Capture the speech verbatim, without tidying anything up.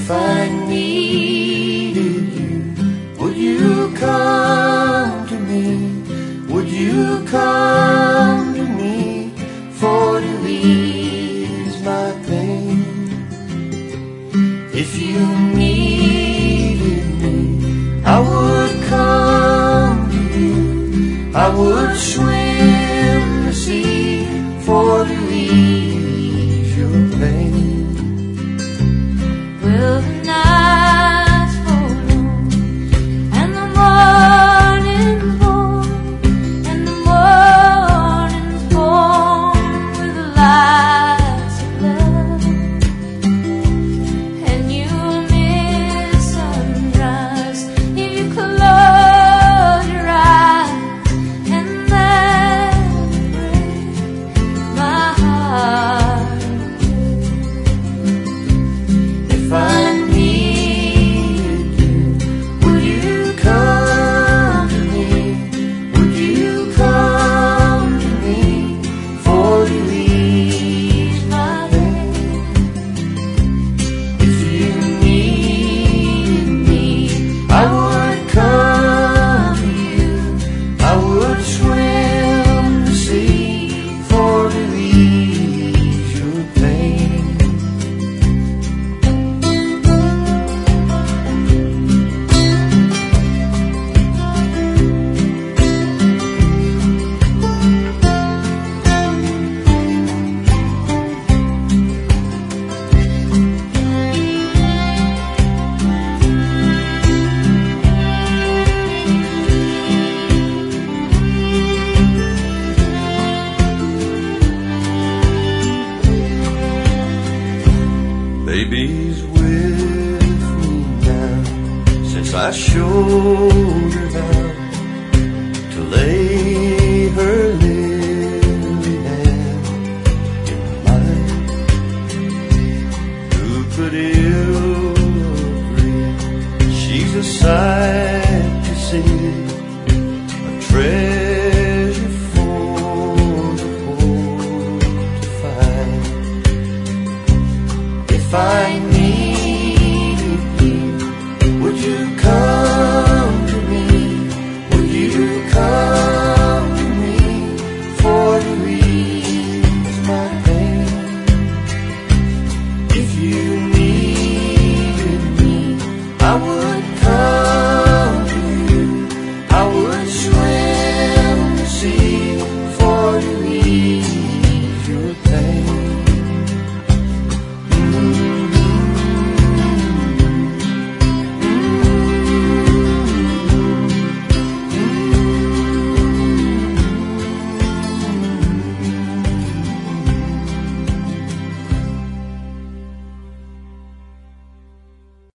If I needed you, would you come to me? Would you come to me for to ease my pain? If you needed me, I would come to you. I would swim the sea for to ease your pain. Well, the nights fall long and the morning's born, and the morning's born with the lights of love, and you'll miss sunrise if you close your eyes, and that will break my heart. If I needed you, would you come to me? Would you come to me for to ease my pain? If you needed me, I would come to you. I would swim the sea for to ease your pain. Baby's with me now, since I showed her how to lay her